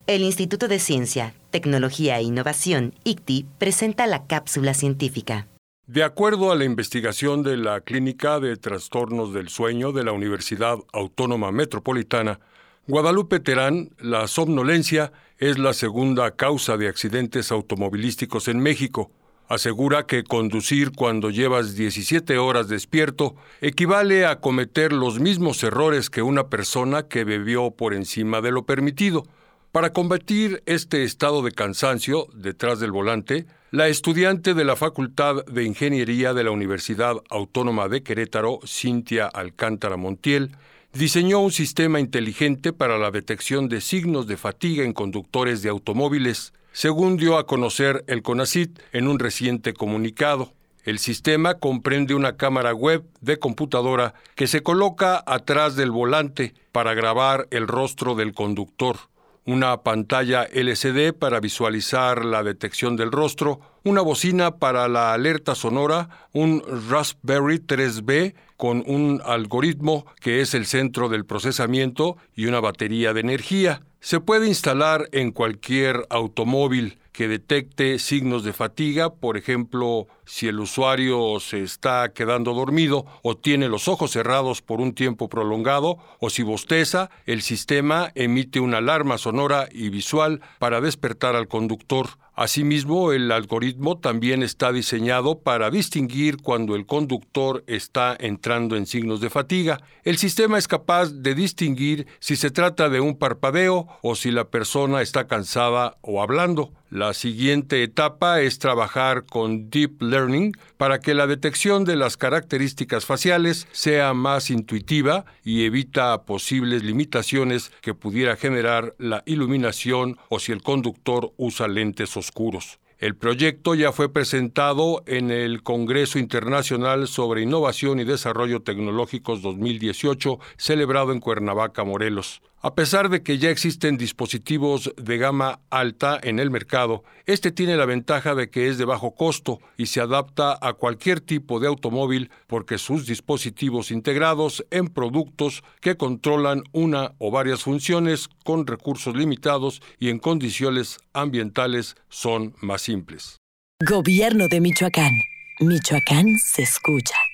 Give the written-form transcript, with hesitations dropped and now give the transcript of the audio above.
El Instituto de Ciencia, Tecnología e Innovación, ICTI, presenta la cápsula científica. De acuerdo a la investigación de la Clínica de Trastornos del Sueño de la Universidad Autónoma Metropolitana, Guadalupe Terán, la somnolencia es la segunda causa de accidentes automovilísticos en México. Asegura que conducir cuando llevas 17 horas despierto equivale a cometer los mismos errores que una persona que bebió por encima de lo permitido. Para combatir este estado de cansancio detrás del volante, la estudiante de la Facultad de Ingeniería de la Universidad Autónoma de Querétaro, Cintia Alcántara Montiel, diseñó un sistema inteligente para la detección de signos de fatiga en conductores de automóviles, según dio a conocer el CONACYT en un reciente comunicado. El sistema comprende una cámara web de computadora que se coloca atrás del volante para grabar el rostro del conductor, una pantalla LCD para visualizar la detección del rostro, una bocina para la alerta sonora, un Raspberry 3B con un algoritmo que es el centro del procesamiento y una batería de energía. Se puede instalar en cualquier automóvil que detecte signos de fatiga, por ejemplo, si el usuario se está quedando dormido o tiene los ojos cerrados por un tiempo prolongado, o si bosteza, el sistema emite una alarma sonora y visual para despertar al conductor. Asimismo, el algoritmo también está diseñado para distinguir cuando el conductor está entrando en signos de fatiga. El sistema es capaz de distinguir si se trata de un parpadeo o si la persona está cansada o hablando. La siguiente etapa es trabajar con Deep Learning para que la detección de las características faciales sea más intuitiva y evita posibles limitaciones que pudiera generar la iluminación o si el conductor usa lentes oscuros. El proyecto ya fue presentado en el Congreso Internacional sobre Innovación y Desarrollo Tecnológicos 2018, celebrado en Cuernavaca, Morelos. A pesar de que ya existen dispositivos de gama alta en el mercado, este tiene la ventaja de que es de bajo costo y se adapta a cualquier tipo de automóvil porque sus dispositivos integrados en productos que controlan una o varias funciones con recursos limitados y en condiciones ambientales son más simples. Gobierno de Michoacán. Michoacán se escucha.